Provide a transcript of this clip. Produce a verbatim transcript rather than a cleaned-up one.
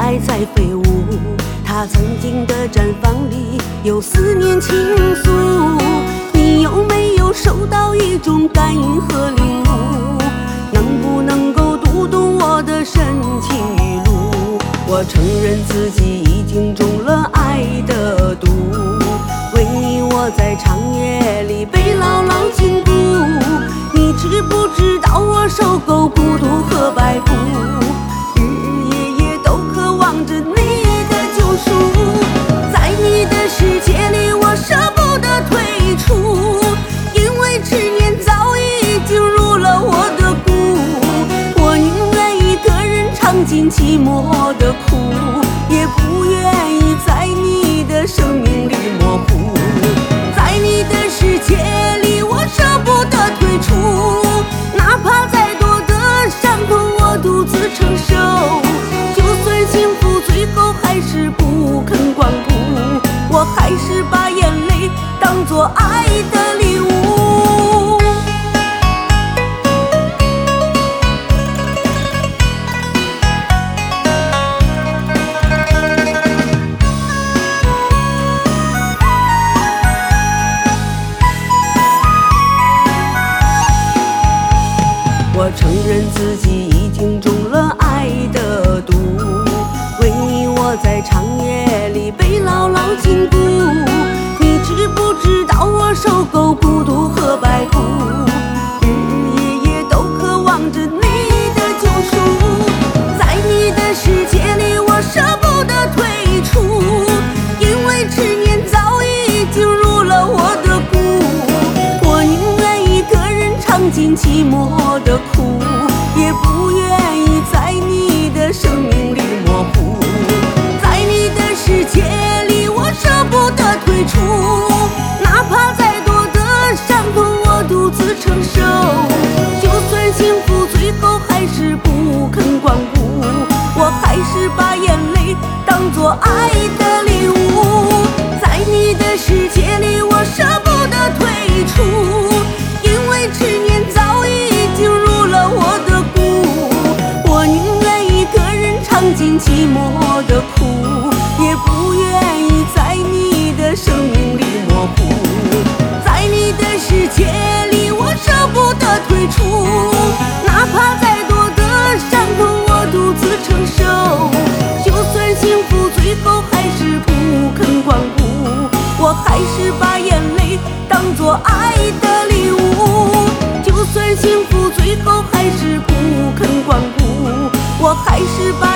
还在飞舞。它曾经的绽放里有思念倾诉，你有没有收到一种感应和领悟？能不能够读懂我的深情语录？我承认自己已经中了爱的毒，为你我在长夜里被牢牢禁锢。你知不知道我受够孤独和摆布，日日夜夜都渴望着你的救赎。在你的世界里我舍不得退出，因为执念早已经入了我的骨。我宁愿一个人尝尽寂寞的苦，也不愿意在你的生命里模糊。在你的世界里我舍不得退出，哪怕再多的伤痛我独自承受，就算幸福最后还是不肯光顾，我还是把眼泪当作爱的礼物。我承认自己已经中了爱的毒，为你我在长夜里被牢牢禁锢。你知不知道我受够孤独和摆布，日日夜夜都渴望着你的救赎。在你的世界里我舍不得退出，因为执念早已经入了我的骨。我宁愿一个人尝尽寂寞的苦，也不愿意在你的生命里模糊。在你的世界里我舍不得退出，哪怕再多的伤痛我独自承受，就算幸福最后还是不肯光顾，我还是把眼泪当作爱的礼物。在你的世界里我舍不得退出，因为执念早已经入了我的骨。我宁愿一个人尝尽寂寞的苦，也不愿意在你的生命里模糊。在你的世界里我舍不得退出，哪怕再多的伤痛我独自承受，就算幸福最后还是不肯光顾，我还是把眼泪当作爱的礼物。就算幸福最后还是不肯光顾，我还是把